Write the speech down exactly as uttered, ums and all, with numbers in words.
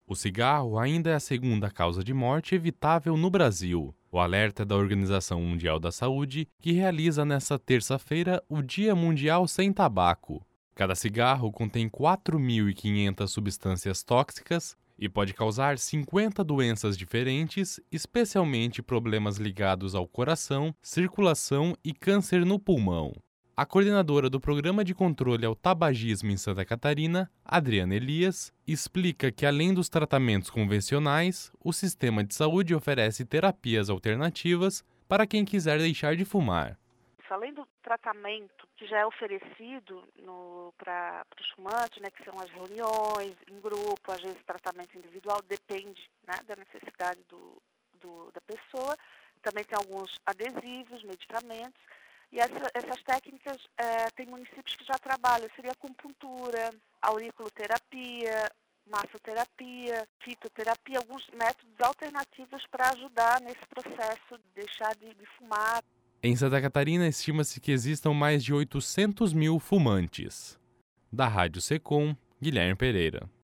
O cigarro ainda é a segunda causa de morte evitável no Brasil. O alerta é da Organização Mundial da Saúde, que realiza nesta terça-feira o Dia Mundial Sem Tabaco. Cada cigarro contém quatro mil e quinhentas substâncias tóxicas e pode causar cinquenta doenças diferentes, especialmente problemas ligados ao coração, circulação e câncer no pulmão. A coordenadora do Programa de Controle ao Tabagismo em Santa Catarina, Adriana Elias, explica que, além dos tratamentos convencionais, o sistema de saúde oferece terapias alternativas para quem quiser deixar de fumar. Além do tratamento que já é oferecido para os fumantes, né, que são as reuniões em grupo, às vezes tratamento individual, depende, né, da necessidade do, do, da pessoa. Também tem alguns adesivos, medicamentos. E essa, essas técnicas, é, tem municípios que já trabalham, seria acupuntura, auriculoterapia, massoterapia, fitoterapia, alguns métodos alternativos para ajudar nesse processo de deixar de, de fumar. Em Santa Catarina, estima-se que existam mais de oitocentos mil fumantes. Da Rádio Secom, Guilherme Pereira.